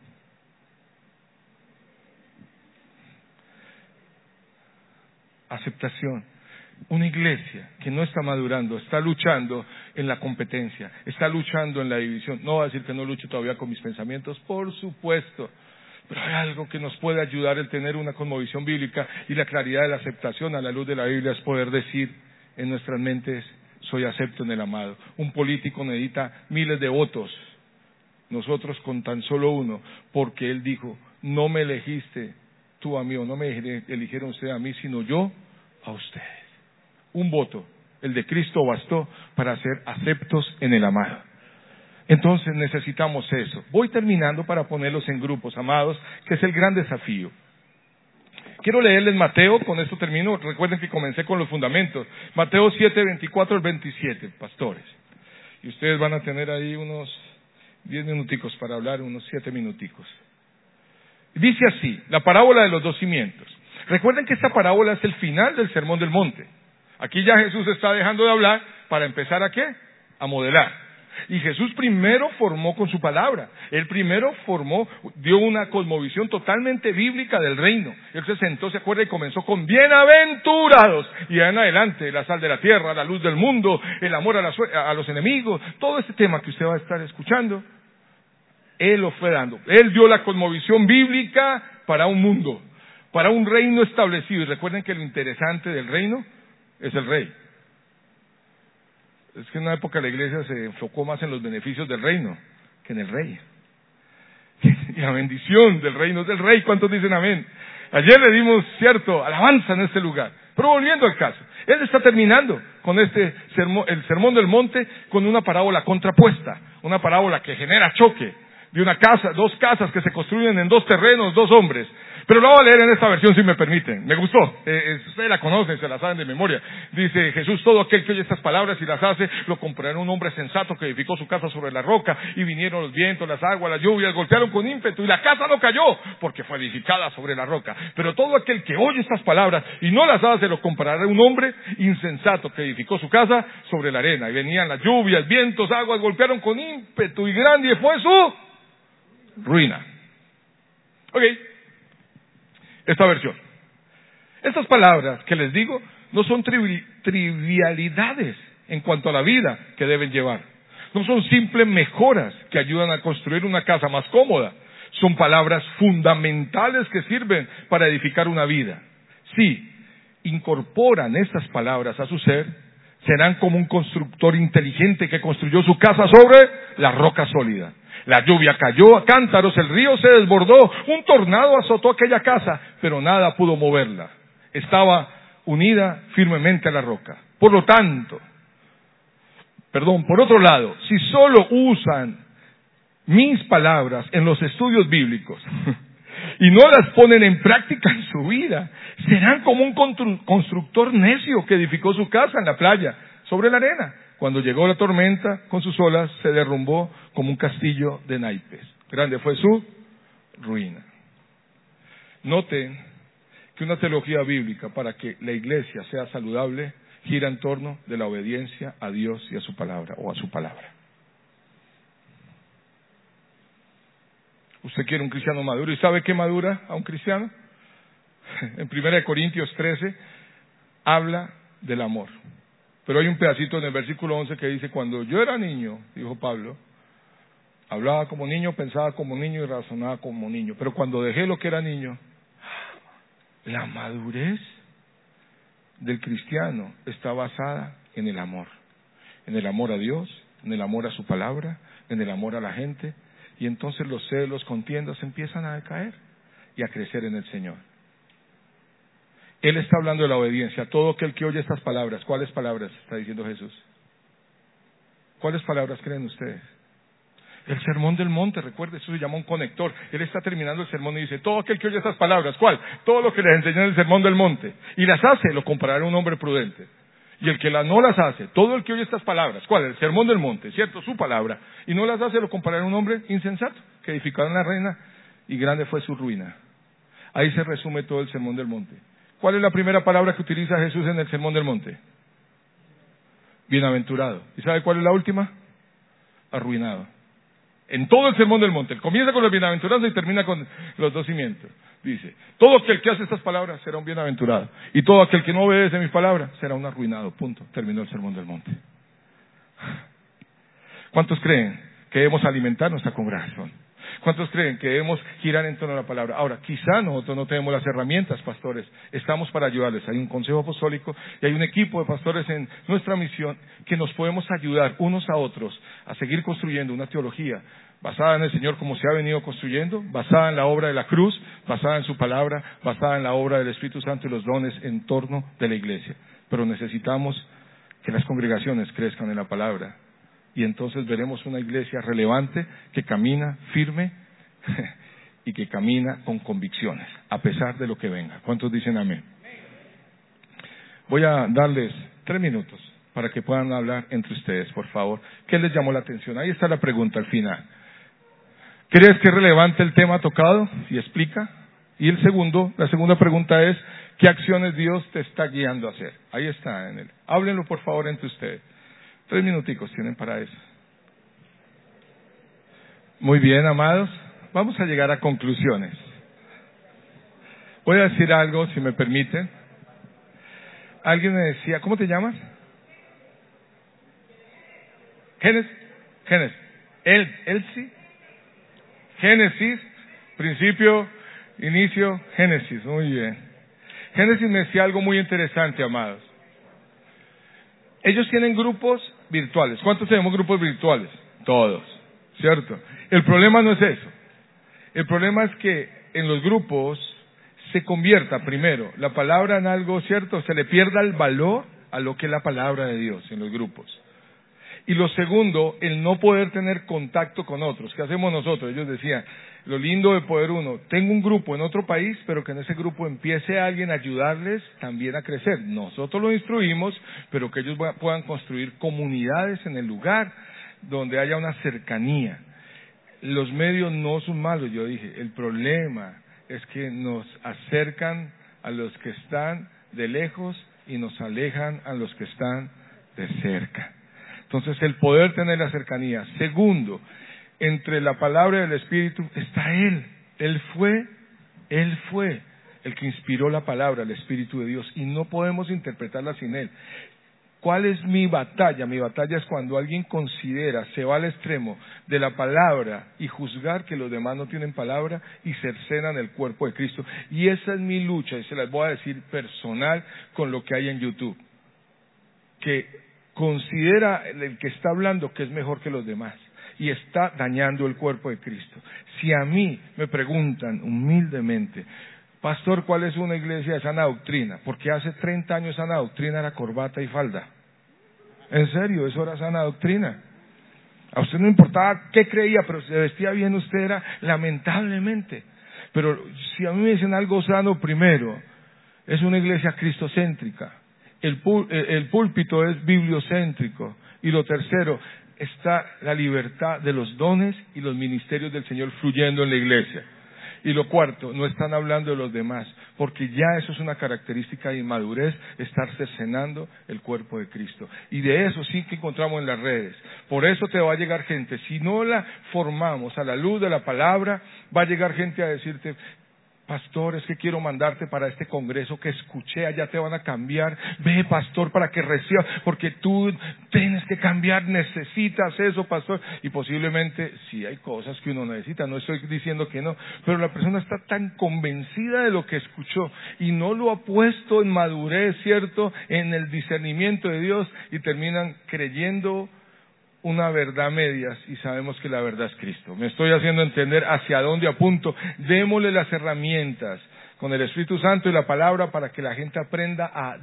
Aceptación. Una iglesia que no está madurando, está luchando en la competencia, está luchando en la división. No va a decir que no lucho todavía con mis pensamientos, por supuesto. Pero hay algo que nos puede ayudar el tener una cosmovisión bíblica y la claridad de la aceptación a la luz de la Biblia es poder decir en nuestras mentes, soy acepto en el amado. Un político necesita miles de votos, nosotros con tan solo uno, porque él dijo, no me elegiste tú a mí o no me eligieron ustedes a mí, sino yo a ustedes. Un voto, el de Cristo bastó para ser aceptos en el amado. Entonces necesitamos eso. Voy terminando para ponerlos en grupos, amados, que es el gran desafío. Quiero leerles Mateo, con esto termino. Recuerden que comencé con los fundamentos. Mateo 7, 24 al 27, pastores. Y ustedes van a tener ahí unos 10 minuticos para hablar, unos 7 minuticos. Dice así, la parábola de los 2 cimientos. Recuerden que esta parábola es el final del Sermón del Monte. Aquí ya Jesús está dejando de hablar para empezar ¿a qué? A modelar. Y Jesús primero formó con su palabra. Él primero dio una cosmovisión totalmente bíblica del reino. Él se sentó, se acuerda, y comenzó con bienaventurados. Y en adelante, la sal de la tierra, la luz del mundo, el amor a los enemigos, todo este tema que usted va a estar escuchando, Él lo fue dando. Él dio la cosmovisión bíblica para un mundo, para un reino establecido. Y recuerden que lo interesante del reino es el rey. Es que en una época la iglesia se enfocó más en los beneficios del reino que en el rey. Y la bendición del reino es del rey. ¿Cuántos dicen amén? Ayer le dimos, cierto, alabanza en este lugar. Pero volviendo al caso, él está terminando con el sermón del monte con una parábola contrapuesta. Una parábola que genera choque de una casa, 2 casas que se construyen en 2 terrenos, 2 hombres. Pero lo voy a leer en esta versión si me permiten. Me gustó. Ustedes la conocen, se la saben de memoria. Dice Jesús, todo aquel que oye estas palabras y las hace, lo comparará un hombre sensato que edificó su casa sobre la roca, y vinieron los vientos, las aguas, las lluvias, golpearon con ímpetu, y la casa no cayó, porque fue edificada sobre la roca. Pero todo aquel que oye estas palabras y no las hace, lo comparará un hombre insensato que edificó su casa sobre la arena. Y venían las lluvias, vientos, aguas, golpearon con ímpetu, y grande fue su ruina. Ok, esta versión. Estas palabras que les digo no son trivialidades en cuanto a la vida que deben llevar. No son simples mejoras que ayudan a construir una casa más cómoda. Son palabras fundamentales que sirven para edificar una vida. Si incorporan estas palabras a su ser, serán como un constructor inteligente que construyó su casa sobre la roca sólida. La lluvia cayó a cántaros, el río se desbordó, un tornado azotó aquella casa, pero nada pudo moverla. Estaba unida firmemente a la roca. Por otro lado, si solo usan mis palabras en los estudios bíblicos y no las ponen en práctica en su vida, serán como un constructor necio que edificó su casa en la playa, sobre la arena. Cuando llegó la tormenta, con sus olas se derrumbó como un castillo de naipes. Grande fue su ruina. Noten que una teología bíblica para que la iglesia sea saludable gira en torno de la obediencia a Dios y a su palabra, o a su palabra. Usted quiere un cristiano maduro, ¿y sabe qué madura a un cristiano? En 1 Corintios 13 habla del amor. Pero hay un pedacito en el versículo 11 que dice: cuando yo era niño, dijo Pablo, hablaba como niño, pensaba como niño y razonaba como niño. Pero cuando dejé lo que era niño, la madurez del cristiano está basada en el amor a Dios, en el amor a su palabra, en el amor a la gente, y entonces los celos, contiendas empiezan a decaer y a crecer en el Señor. Él está hablando de la obediencia. Todo aquel que oye estas palabras, ¿cuáles palabras está diciendo Jesús? ¿Cuáles palabras creen ustedes? El sermón del monte, recuerde, eso se llama un conector. Él está terminando el sermón y dice: todo aquel que oye estas palabras, ¿cuál? Todo lo que les enseñó en el sermón del monte, y las hace, lo comparará a un hombre prudente. Y el que no las hace, todo el que oye estas palabras, ¿cuál? El sermón del monte, ¿cierto? Su palabra. Y no las hace, lo comparará a un hombre insensato, que edificaron la reina, y grande fue su ruina. Ahí se resume todo el sermón del monte. ¿Cuál es la primera palabra que utiliza Jesús en el sermón del monte? Bienaventurado. ¿Y sabe cuál es la última? Arruinado. En todo el sermón del monte. Él comienza con los bienaventurados y termina con los dos cimientos. Dice: todo aquel que hace estas palabras será un bienaventurado, y todo aquel que no obedece mis palabras será un arruinado. Punto. Terminó el sermón del monte. ¿Cuántos creen que debemos alimentar nuestra congregación? ¿Cuántos creen que debemos girar en torno a la palabra? Ahora, quizá nosotros no tenemos las herramientas, pastores. Estamos para ayudarles. Hay un consejo apostólico y hay un equipo de pastores en nuestra misión que nos podemos ayudar unos a otros a seguir construyendo una teología basada en el Señor, como se ha venido construyendo, basada en la obra de la cruz, basada en su palabra, basada en la obra del Espíritu Santo y los dones en torno de la iglesia. Pero necesitamos que las congregaciones crezcan en la palabra. Y entonces veremos una iglesia relevante que camina firme y que camina con convicciones, a pesar de lo que venga. ¿Cuántos dicen amén? Voy a darles 3 minutos para que puedan hablar entre ustedes, por favor. ¿Qué les llamó la atención? Ahí está la pregunta al final. ¿Crees que es relevante el tema tocado? Y explica. Y la segunda pregunta es: ¿qué acciones Dios te está guiando a hacer? Ahí está en él. Háblenlo, por favor, entre ustedes. 3 minuticos tienen para eso. Muy bien, amados. Vamos a llegar a conclusiones. Voy a decir algo, si me permiten. Alguien me decía: ¿cómo te llamas? Génesis. Elsie. Génesis. Principio, inicio, Génesis. Muy bien. Génesis me decía algo muy interesante, amados. Ellos tienen grupos virtuales. ¿Cuántos tenemos grupos virtuales? Todos, ¿cierto? El problema no es eso. El problema es que en los grupos se convierta, primero, la palabra en algo, ¿cierto? Se le pierda el valor a lo que es la palabra de Dios en los grupos. Y lo segundo, el no poder tener contacto con otros. ¿Qué hacemos nosotros? Ellos decían: lo lindo de poder tengo un grupo en otro país, pero que en ese grupo empiece alguien a ayudarles también a crecer. Nosotros los instruimos, pero que ellos puedan construir comunidades en el lugar donde haya una cercanía. Los medios no son malos, yo dije. El problema es que nos acercan a los que están de lejos y nos alejan a los que están de cerca. Entonces, el poder tener la cercanía. Segundo, entre la palabra y el Espíritu está Él. Él fue el que inspiró la palabra, el Espíritu de Dios, y no podemos interpretarla sin Él. ¿Cuál es mi batalla? Mi batalla es cuando alguien considera, se va al extremo de la palabra y juzgar que los demás no tienen palabra y cercenan el cuerpo de Cristo. Y esa es mi lucha, y se las voy a decir personal con lo que hay en YouTube. Que considera el que está hablando que es mejor que los demás y está dañando el cuerpo de Cristo. Si a mí me preguntan humildemente, pastor, ¿cuál es una iglesia de sana doctrina? Porque hace 30 años sana doctrina era corbata y falda. En serio, eso era sana doctrina. A usted no importaba qué creía, pero se vestía bien usted, era lamentablemente. Pero si a mí me dicen algo sano, primero, es una iglesia cristocéntrica. El púlpito es bibliocéntrico. Y lo tercero, está la libertad de los dones y los ministerios del Señor fluyendo en la iglesia. Y lo cuarto, no están hablando de los demás, porque ya eso es una característica de inmadurez, estar cercenando el cuerpo de Cristo. Y de eso sí que encontramos en las redes. Por eso te va a llegar gente, si no la formamos a la luz de la palabra, va a llegar gente a decirte, pastor, es que quiero mandarte para este congreso que escuché, allá te van a cambiar, ve pastor para que recibas, porque tú tienes que cambiar, necesitas eso pastor, y posiblemente sí hay cosas que uno necesita, no estoy diciendo que no, pero la persona está tan convencida de lo que escuchó y no lo ha puesto en madurez, ¿cierto?, en el discernimiento de Dios y terminan creyendo una verdad a medias y sabemos que la verdad es Cristo. Me estoy haciendo entender hacia dónde apunto. Démosle las herramientas con el Espíritu Santo y la palabra para que la gente aprenda a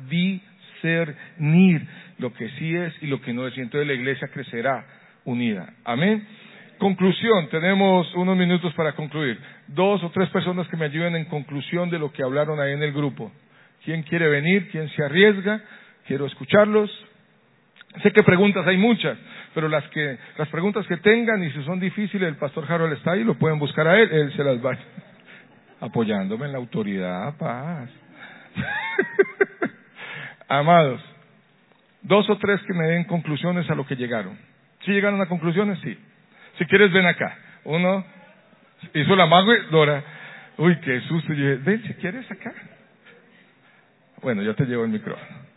discernir lo que sí es y lo que no es. Y entonces la iglesia crecerá unida. Amén. Conclusión. Tenemos unos minutos para concluir. 2 o 3 personas que me ayuden en conclusión de lo que hablaron ahí en el grupo. ¿Quién quiere venir? ¿Quién se arriesga? Quiero escucharlos. Sé que preguntas hay muchas, pero las preguntas que tengan, y si son difíciles, el pastor Harold está ahí, lo pueden buscar a él se las va apoyándome en la autoridad, paz. Amados, 2 o 3 que me den conclusiones a lo que llegaron. ¿Sí llegaron a conclusiones? Sí. Si quieres, ven acá. Uno, hizo la mago Dora. Uy, qué susto. Yo dije, ven, si quieres acá. Bueno, ya te llevo el micrófono.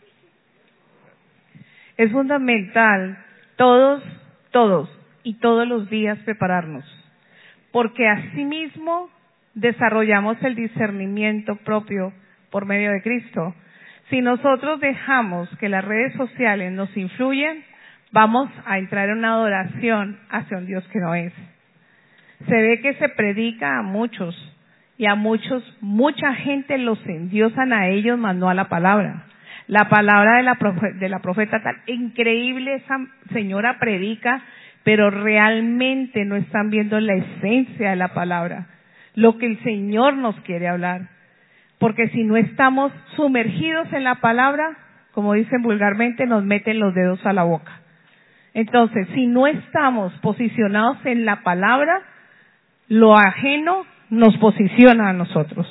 Es fundamental todos y todos los días prepararnos, porque asimismo desarrollamos el discernimiento propio por medio de Cristo. Si nosotros dejamos que las redes sociales nos influyan, vamos a entrar en una adoración hacia un Dios que no es. Se ve que se predica a muchos, y a muchos, mucha gente los endiosan a ellos, mas no a la palabra. La palabra de la profeta tal, increíble, esa señora predica, pero realmente no están viendo la esencia de la palabra, lo que el Señor nos quiere hablar. Porque si no estamos sumergidos en la palabra, como dicen vulgarmente, nos meten los dedos a la boca. Entonces, si no estamos posicionados en la palabra, lo ajeno nos posiciona a nosotros.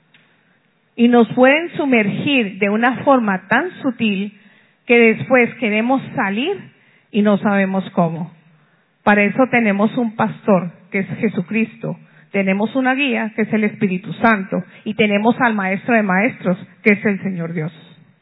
Y nos pueden sumergir de una forma tan sutil que después queremos salir y no sabemos cómo. Para eso tenemos un pastor, que es Jesucristo. Tenemos una guía, que es el Espíritu Santo. Y tenemos al Maestro de Maestros, que es el Señor Dios.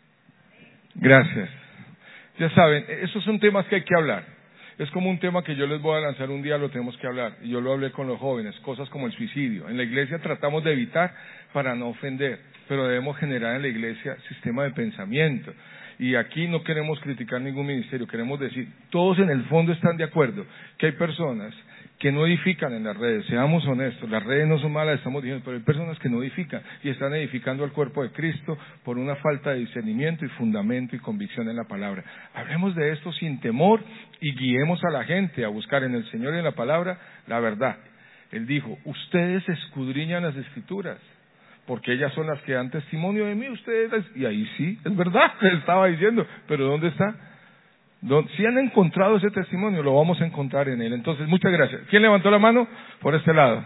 Gracias. Ya saben, esos son temas que hay que hablar. Es como un tema que yo les voy a lanzar un día, lo tenemos que hablar. Y yo lo hablé con los jóvenes, cosas como el suicidio. En la iglesia tratamos de evitar para no ofender, pero debemos generar en la iglesia sistema de pensamiento. Y aquí no queremos criticar ningún ministerio, queremos decir, todos en el fondo están de acuerdo que hay personas que no edifican en las redes, seamos honestos, las redes no son malas, estamos diciendo, pero hay personas que no edifican y están edificando al cuerpo de Cristo por una falta de discernimiento y fundamento y convicción en la palabra. Hablemos de esto sin temor y guiemos a la gente a buscar en el Señor y en la palabra la verdad. Él dijo, ustedes escudriñan las Escrituras, porque ellas son las que dan testimonio de mí, ustedes, y ahí sí, es verdad, que estaba diciendo, pero ¿dónde está? Si han encontrado ese testimonio, lo vamos a encontrar en él. Entonces, muchas gracias. ¿Quién levantó la mano? Por este lado.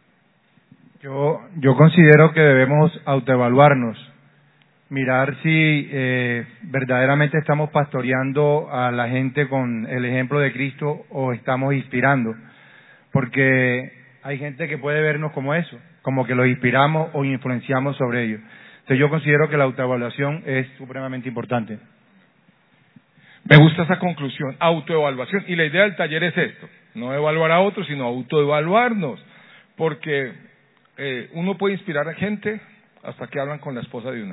Yo considero que debemos autoevaluarnos, mirar si verdaderamente estamos pastoreando a la gente con el ejemplo de Cristo o estamos inspirando. porque hay gente que puede vernos como eso, como que los inspiramos o influenciamos sobre ellos. Entonces yo considero que la autoevaluación es supremamente importante. Me gusta esa conclusión, autoevaluación. Y la idea del taller es esto, no evaluar a otros, sino autoevaluarnos. Porque uno puede inspirar a gente hasta que hablan con la esposa de uno.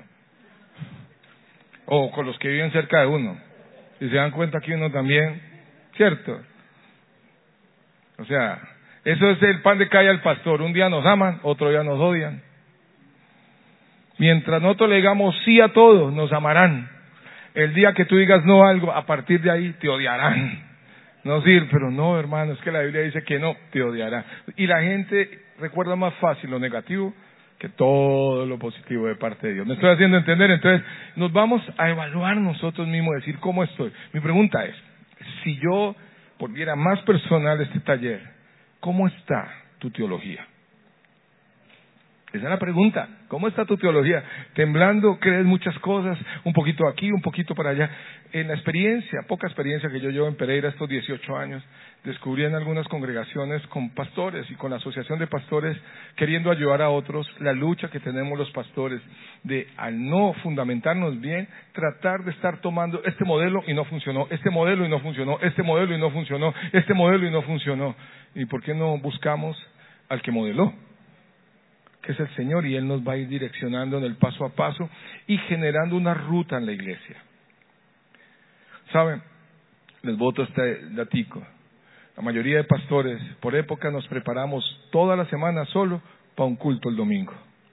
O con los que viven cerca de uno. Y se dan cuenta que uno también, ¿cierto? O sea, eso es el pan de cada día al pastor. Un día nos aman, otro día nos odian. Mientras nosotros le digamos sí a todos, nos amarán. El día que tú digas no a algo, a partir de ahí te odiarán. No sirve, pero no, hermano, es que la Biblia dice que no, te odiará. Y la gente recuerda más fácil lo negativo que todo lo positivo de parte de Dios. ¿Me estoy haciendo entender? Entonces, nos vamos a evaluar nosotros mismos, decir cómo estoy. Mi pregunta es, si yo volviera más personal este taller, ¿cómo está tu teología? Esa es la pregunta. ¿Cómo está tu teología? ¿Temblando? ¿Crees muchas cosas? Un poquito aquí, un poquito para allá. En la experiencia, poca experiencia que yo llevo en Pereira estos 18 años, descubrí en algunas congregaciones con pastores y con la asociación de pastores queriendo ayudar a otros, la lucha que tenemos los pastores de, al no fundamentarnos bien, tratar de estar tomando este modelo y no funcionó, este modelo y no funcionó, este modelo y no funcionó, este modelo y no funcionó. ¿Y por qué no buscamos al que modeló? Que es el Señor, y Él nos va a ir direccionando en el paso a paso y generando una ruta en la iglesia. ¿Saben? Les boto este datico. La mayoría de pastores, por época, nos preparamos toda la semana solo para un culto el domingo.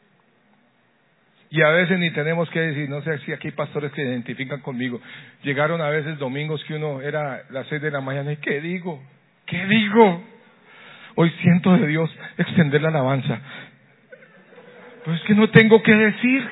Y a veces ni tenemos que decir, no sé si aquí hay pastores que se identifican conmigo. Llegaron a veces domingos que uno era las 6 de la mañana y ¿qué digo? ¿Qué digo? Hoy siento de Dios extender la alabanza. Pues es que no tengo que decir,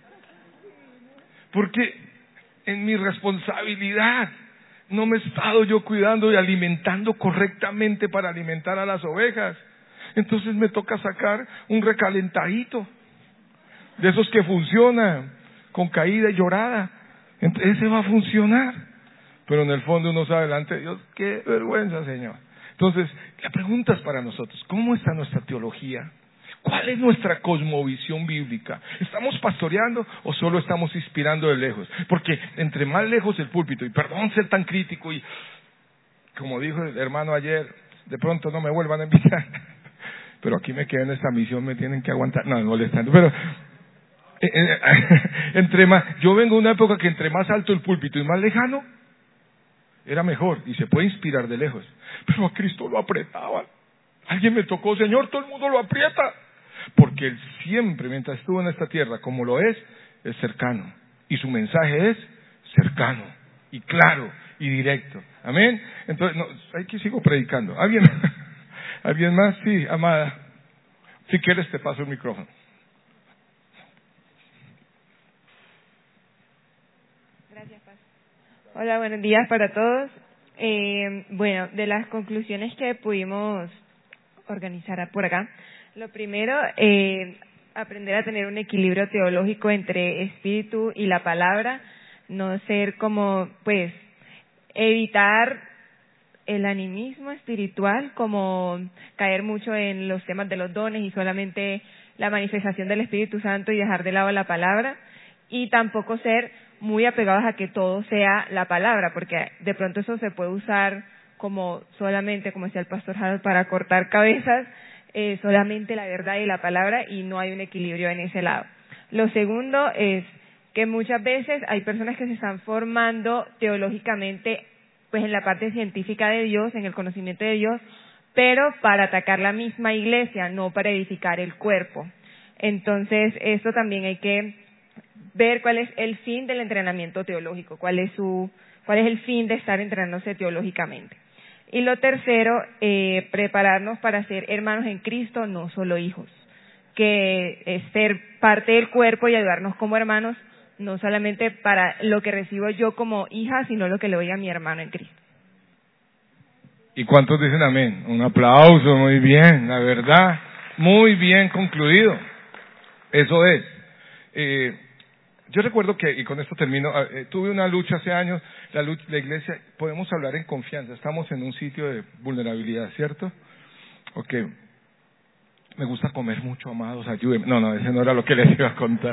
porque en mi responsabilidad no me he estado yo cuidando y alimentando correctamente para alimentar a las ovejas. Entonces me toca sacar un recalentadito, de esos que funcionan, con caída y llorada. Entonces ese va a funcionar, pero en el fondo uno sabe delante de Dios, qué vergüenza, Señor. Entonces, la pregunta es para nosotros, ¿cómo está nuestra teología? ¿Cuál es nuestra cosmovisión bíblica? ¿Estamos pastoreando o solo estamos inspirando de lejos? Porque entre más lejos el púlpito, y perdón ser tan crítico, y como dijo el hermano ayer, de pronto no me vuelvan a invitar, pero aquí me quedé en esta misión, me tienen que aguantar, no, molestando, pero entre más, yo vengo de una época que entre más alto el púlpito y más lejano, era mejor, y se puede inspirar de lejos, pero a Cristo lo apretaban. Alguien me tocó, Señor, todo el mundo lo aprieta. Porque Él siempre, mientras estuvo en esta tierra, como lo es cercano. Y su mensaje es cercano, y claro, y directo. Amén. Entonces, no, aquí sigo predicando. ¿Alguien más? Sí, amada. Si quieres te paso el micrófono. Gracias, Pastor. Hola, buenos días para todos. Bueno, de las conclusiones que pudimos organizar por acá, lo primero, aprender a tener un equilibrio teológico entre espíritu y la palabra, no ser como, pues, evitar el animismo espiritual, como caer mucho en los temas de los dones y solamente la manifestación del Espíritu Santo y dejar de lado la palabra, y tampoco ser muy apegados a que todo sea la palabra, porque de pronto eso se puede usar como solamente, como decía el pastor Harold, para cortar cabezas, solamente la verdad y la palabra, y no hay un equilibrio en ese lado. Lo segundo es que muchas veces hay personas que se están formando teológicamente, pues en la parte científica de Dios, en el conocimiento de Dios, pero para atacar la misma iglesia, no para edificar el cuerpo. Entonces, esto también hay que ver cuál es el fin del entrenamiento teológico, cuál es el fin de estar entrenándose teológicamente. Y lo tercero, prepararnos para ser hermanos en Cristo, no solo hijos, que es ser parte del cuerpo y ayudarnos como hermanos, no solamente para lo que recibo yo como hija, sino lo que le doy a mi hermano en Cristo. ¿Y cuántos dicen amén? Un aplauso, muy bien, la verdad, muy bien concluido. Eso es. Yo recuerdo que, y con esto termino, tuve una lucha hace años, la iglesia, podemos hablar en confianza, estamos en un sitio de vulnerabilidad, ¿cierto? Ok. Me gusta comer mucho, amados, ayúdenme. No, ese no era lo que les iba a contar.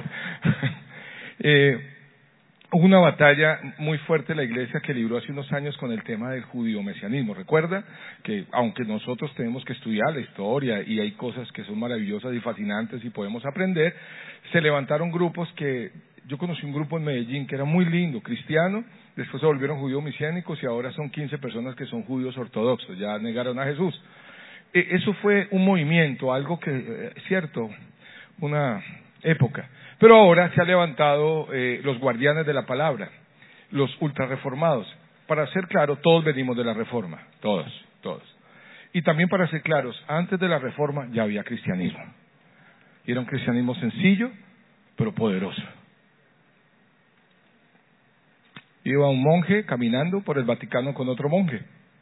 Hubo una batalla muy fuerte en la iglesia que libró hace unos años con el tema del judío-mesianismo. Recuerda que aunque nosotros tenemos que estudiar la historia y hay cosas que son maravillosas y fascinantes y podemos aprender, se levantaron grupos que... Yo conocí un grupo en Medellín que era muy lindo, cristiano, después se volvieron judíos mesiánicos y ahora son 15 personas que son judíos ortodoxos, ya negaron a Jesús. Eso fue un movimiento, algo que, cierto, una época. Pero ahora se han levantado los guardianes de la palabra, los ultrarreformados. Para ser claro, todos venimos de la reforma, todos. Y también para ser claros, antes de la reforma ya había cristianismo. Y era un cristianismo sencillo, pero poderoso. Iba un monje caminando por el Vaticano con otro monje.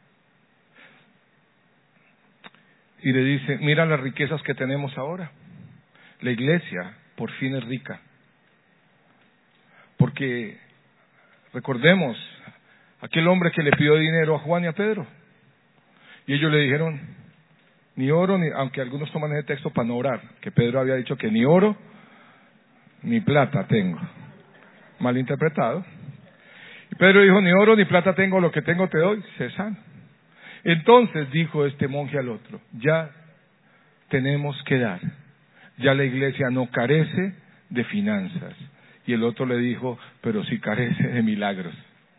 Y le dice, mira las riquezas que tenemos ahora. La iglesia por fin es rica. Porque, recordemos, aquel hombre que le pidió dinero a Juan y a Pedro. Y ellos le dijeron, ni oro, ni, aunque algunos toman ese texto para no orar, que Pedro había dicho que ni oro, ni plata tengo. Mal interpretado. Y Pedro dijo, ni oro ni plata tengo, lo que tengo te doy, sé sano. Entonces dijo este monje al otro, ya tenemos que dar, ya la iglesia no carece de finanzas. Y el otro le dijo, pero sí carece de milagros.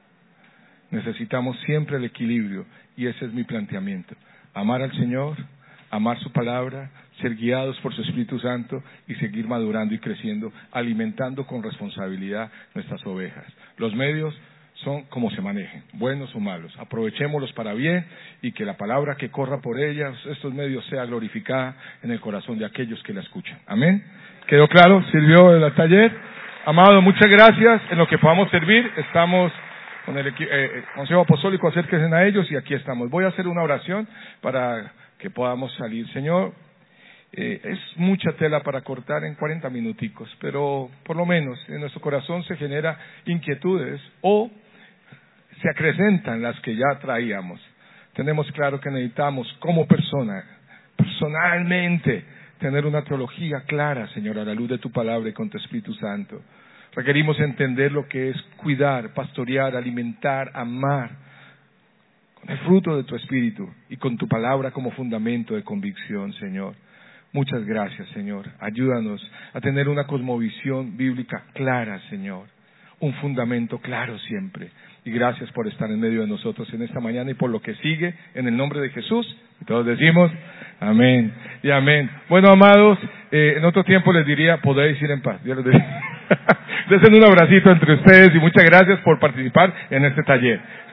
Necesitamos siempre el equilibrio y ese es mi planteamiento. Amar al Señor, amar su palabra, ser guiados por su Espíritu Santo y seguir madurando y creciendo, alimentando con responsabilidad nuestras ovejas. Los medios son como se manejen, buenos o malos. Aprovechémoslos para bien y que la palabra que corra por ellas, estos medios, sea glorificada en el corazón de aquellos que la escuchan. Amén. ¿Quedó claro? ¿Sirvió el taller? Amado, muchas gracias. En lo que podamos servir, estamos con el Consejo Apostólico, acérquense a ellos y aquí estamos. Voy a hacer una oración para que podamos salir. Señor, es mucha tela para cortar en 40 minuticos, pero por lo menos en nuestro corazón se generan inquietudes o se acrecentan las que ya traíamos. Tenemos claro que necesitamos como persona, personalmente, tener una teología clara, Señor, a la luz de tu palabra y con tu Espíritu Santo. Requerimos entender lo que es cuidar, pastorear, alimentar, amar, con el fruto de tu Espíritu y con tu palabra como fundamento de convicción, Señor. Muchas gracias, Señor. Ayúdanos a tener una cosmovisión bíblica clara, Señor. Un fundamento claro siempre. Y gracias por estar en medio de nosotros en esta mañana y por lo que sigue, en el nombre de Jesús. Y todos decimos, amén y amén. Bueno, amados, en otro tiempo les diría, podéis ir en paz. Dios les bendiga. Desen un abracito entre ustedes y muchas gracias por participar en este taller.